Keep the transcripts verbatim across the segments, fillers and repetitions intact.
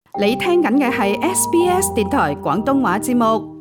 你聽緊嘅係 S B S 電台廣東話節目。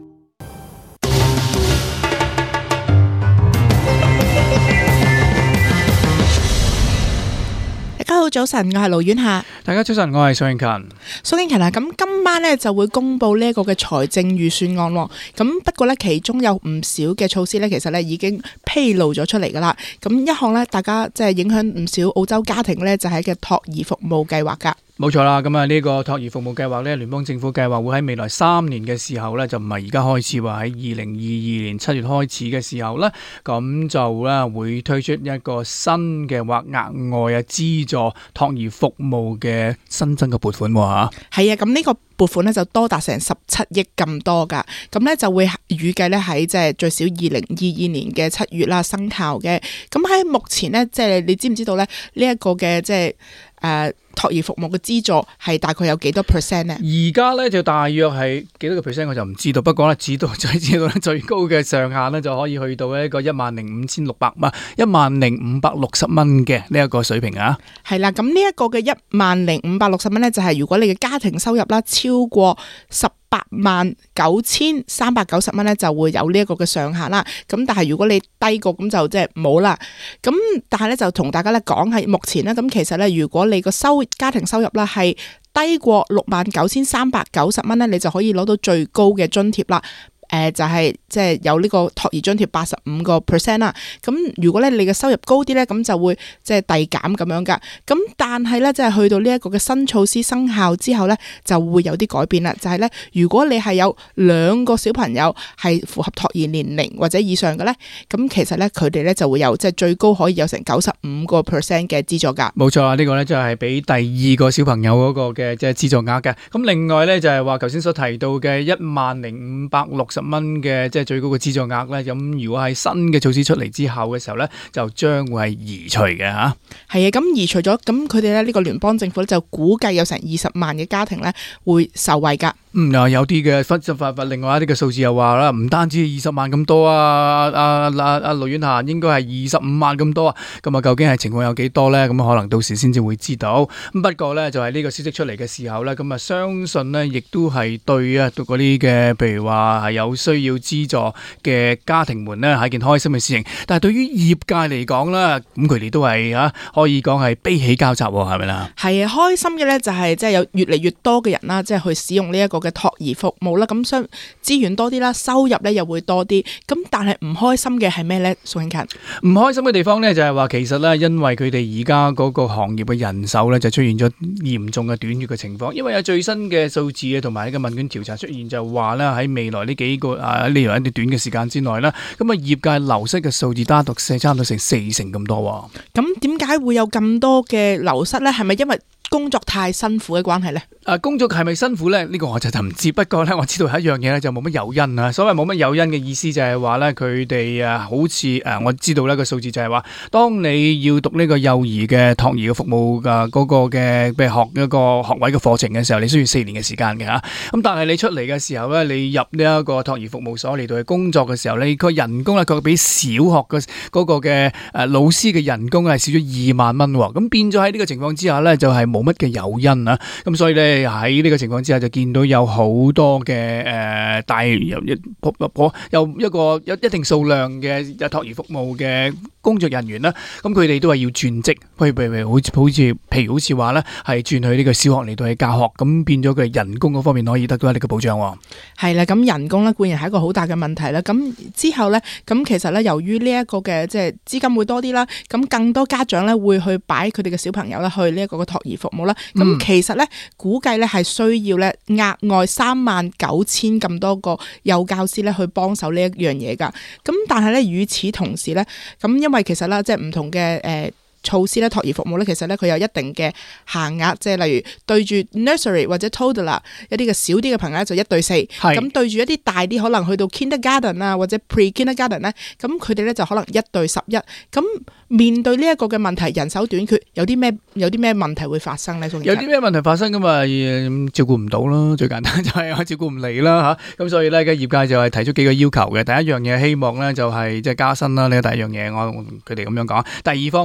大家好，早晨，我係盧婉夏。 大家早晨，我係蘇永勤。 蘇永勤啊，咁今晚呢就會公布呢一個嘅財政預算案喎。咁不過呢，其中有唔少嘅措施呢，其實呢已經披露咗出嚟噶啦。咁一項呢，大家即係影響唔少澳洲家庭呢，就係嘅托兒服務計劃噶。 冇錯啦，咁啊呢個托兒服務計劃呢，聯邦政府計劃會喺未來三年嘅時候呢，就唔係而家開始話喺二零二二年七月開始嘅時候呢，咁就咧會推出一個新嘅或額外啊資助托兒服務嘅新增嘅撥款喎嚇。 係啊，咁呢個撥款呢就多達成十七億咁多噶，咁呢就會預計呢喺即係最少二零二二年嘅七月啦生效嘅。咁喺目前呢，即係你知唔知道呢？呢一個嘅即係誒托兒服務嘅資助係大概有幾多 percent 呢？ 而家咧就大約係幾多個 percent 我就唔知道，不過咧知道就係知道咧最高嘅上限咧就可以去到一個一萬零五千六百蚊，一萬零五百六十蚊嘅呢一個水平啊。 係啦，咁呢一個嘅一萬零五百六十蚊咧，就係如果你嘅家庭收入啦超過十八萬九千三百九十蚊咧，就會有呢一個嘅上限啦。咁但係如果你低過咁就即係冇啦。咁但係咧就同大家咧講係目前咧，咁其實咧如果你個收家庭收入啦係低過六萬九千三百九十蚊咧，你就可以攞到最高嘅津貼啦。誒、呃、就係即係有呢個托兒津貼八十五個 percent 啦。咁如果咧你嘅收入高啲咧，咁就會即係遞減咁樣噶。咁但係咧即係去到呢一個嘅新措施生效之後咧，就會有啲改變啦。就係、是、咧，如果你係有兩個小朋友係符合托兒年齡或者以上嘅咧，咁其實咧佢哋咧就會有即係最高可以有成九十五個 percent 嘅資助噶。 冇錯啊，呢、這個咧就係俾第二個小朋友嗰個嘅即係資助額嘅。咁另外咧就係話頭先所提到嘅一萬零五百六十蚊嘅即係最高嘅資助額咧，咁如果係新嘅措施出嚟之後嘅時候咧，就將會係移除嘅吓。 係啊，咁移除咗，咁佢哋咧呢個聯邦政府咧就估計有成二十萬嘅家庭咧會受惠噶。 嗯，啊有啲嘅分析法，另外一啲嘅數字又話啦，唔單止二十萬咁多啊，阿阿阿盧婉霞應該係二十五萬咁多啊。咁啊，究竟係情況有幾多咧？咁可能到時先至會知道。咁不過咧，就係呢個消息出嚟嘅時候咧，咁啊相信咧，亦都係對啊嗰啲嘅，譬如話係有需要資助嘅家庭們咧，係一件開心嘅事情。但係對於業界嚟講啦，咁佢哋都係啊，可以講係悲喜交集，係咪啦？ 係啊，開心嘅咧就係即係有越嚟越多嘅人啦，即係去使用呢一個嘅托兒服務啦，咁相資源多啲啦，收入咧又會多啲。咁但係唔開心嘅係咩咧？蘇永勤， 唔開心嘅地方咧就係話，其實咧因為佢哋而家嗰個行業嘅人手咧就出現咗嚴重嘅短缺嘅情況。因為有最新嘅數字啊，同埋呢個問卷調查出現就話咧喺未來呢幾個啊呢樣一段短嘅時間之內啦，咁啊業界流失嘅數字單獨四差唔多成四成咁多。 咁點解會有咁多嘅流失咧？係咪因為工作太辛苦嘅關係咧？ 啊，工作係咪辛苦咧？呢、這個我就就唔知。不過咧，我知道有一樣嘢咧就冇乜誘因啊。所謂冇乜誘因嘅意思就係話咧，佢哋啊好似誒，我知道呢個數字就係話，當你要讀呢個幼兒嘅托兒嘅服務嘅嗰個嘅譬如學一個學位嘅課程嘅時候，你需要四年嘅時間嘅吓。咁但係你出嚟嘅時候咧，你入呢一個托兒服務所嚟到去工作嘅時候，你個人工咧佢比小學嘅嗰個嘅誒老師嘅人工係少咗二萬蚊。咁變咗喺呢個情況之下咧，就係冇乜嘅誘因啊。咁所以咧。喺呢個情況之下，就見到有好多嘅誒大有一有一個有一定數量嘅托兒服務嘅工作人員啦，咁佢哋都係要轉職，譬如譬如好似好似譬如好似話咧，係轉去呢個小學嚟到去教學，咁變咗佢人工嗰方面可以得到一啲嘅保障。 係啦，咁人工咧固然係一個好大嘅問題啦。咁之後咧，咁其實咧由於呢一個嘅即係資金會多啲啦，咁更多家長咧會去擺佢哋嘅小朋友咧去呢一個嘅托兒服務啦。咁、嗯、其實咧估計咧係需要咧額外三萬九千咁多個幼教師咧去幫手呢一樣嘢噶。咁但係咧與此同時咧，咁因為其實啦即係唔同嘅誒。呃措施咧，托兒服務咧，其實咧佢有一定嘅限額，即係例如對住 nursery 或者 toddler 一啲嘅少啲嘅朋友咧就一對四，咁對住一啲大啲可能去到 kindergarten 啊或者 pre-kindergarten 咧，咁佢哋咧就可能一對十一。咁面對呢一個嘅問題，人手短缺，有啲咩有啲咩問題會發生咧？ 有啲咩問題發生㗎嘛？照顧唔到啦，最簡單就係我照顧唔嚟啦嚇。咁所以咧嘅業界就係提出幾個要求嘅。第一樣嘢希望咧就係即係加薪啦，呢個第一樣嘢我佢哋咁樣講。第二方面咧就係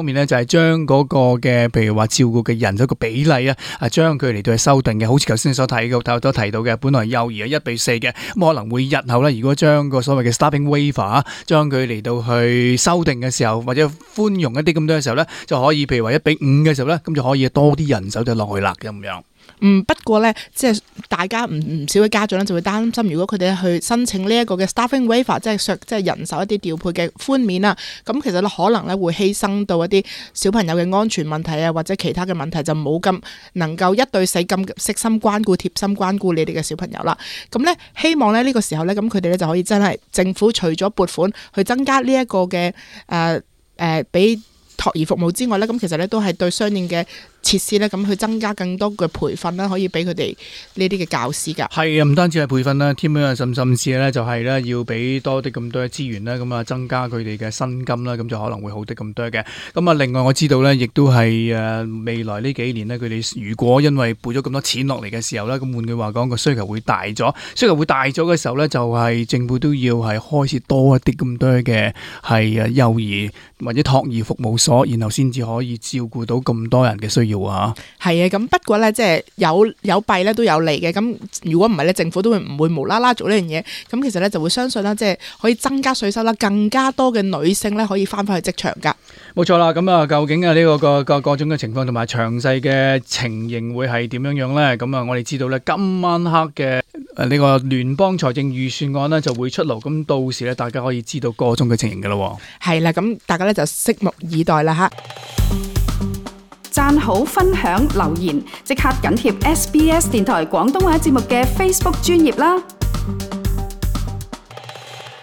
係將嗰個嘅譬如話照顧嘅人手個比例啊，啊將佢嚟到係修訂嘅，好似頭先所睇嘅，都提到嘅，本來幼兒係一比四嘅，咁可能會日後咧，如果將個所謂嘅 staffing waiver 啊，將佢嚟到去修訂嘅時候，或者寬容一啲咁多嘅時候咧，就可以譬如話一比五嘅時候咧，咁就可以多啲人手就落去啦咁樣。 嗯，不過咧，即係大家唔唔少嘅家長咧就會擔心，如果佢哋去申請呢一個嘅 staffing waiver，即係削即係人手一啲調配嘅寬免啦，咁其實咧可能咧會犧牲到一啲小朋友嘅安全問題啊，或者其他嘅問題，就冇咁能夠一對四咁悉心關顧、貼心關顧你哋嘅小朋友啦。咁咧希望咧呢個時候咧，咁佢哋咧就可以真係政府除咗撥款去增加呢一個嘅誒誒俾托兒服務之外咧，咁其實咧都係對相應嘅設施咧，咁去增加更多嘅培訓啦，可以俾佢哋呢啲嘅教師㗎。係啊，唔單止係培訓啦，添啊，甚甚至咧就係咧要俾多啲咁多嘅資源啦，咁啊增加佢哋嘅薪金啦，咁就可能會好啲咁多嘅。咁啊，另外我知道咧，亦都係誒未來呢幾年咧，佢哋如果因為撥咗咁多錢落嚟嘅時候咧，咁換句話講，個需求會大咗，需求會大咗嘅時候咧，就係政府都要係開始多一啲咁多嘅係誒幼兒或者托兒服務所，然後先至可以照顧到咁多人嘅需要。係啊，咁不過咧，即係有有弊咧都有利嘅。咁如果唔係咧，政府都會唔會無啦啦做呢樣嘢？咁其實咧就會相信啦，即係可以增加稅收啦，更加多嘅女性咧可以翻返去職場噶。冇錯啦，咁啊，究竟啊呢個個個各種嘅情況同埋詳細嘅情形會係點樣樣咧？咁啊，我哋知道咧今晚黑嘅誒呢個聯邦財政預算案咧就會出爐，咁到時咧大家可以知道個種嘅情形噶咯。 係啦，咁大家咧就拭目以待啦吓。 讚好、分享、留言，即刻緊貼 S B S 電台廣東話節目嘅 Facebook 專頁啦！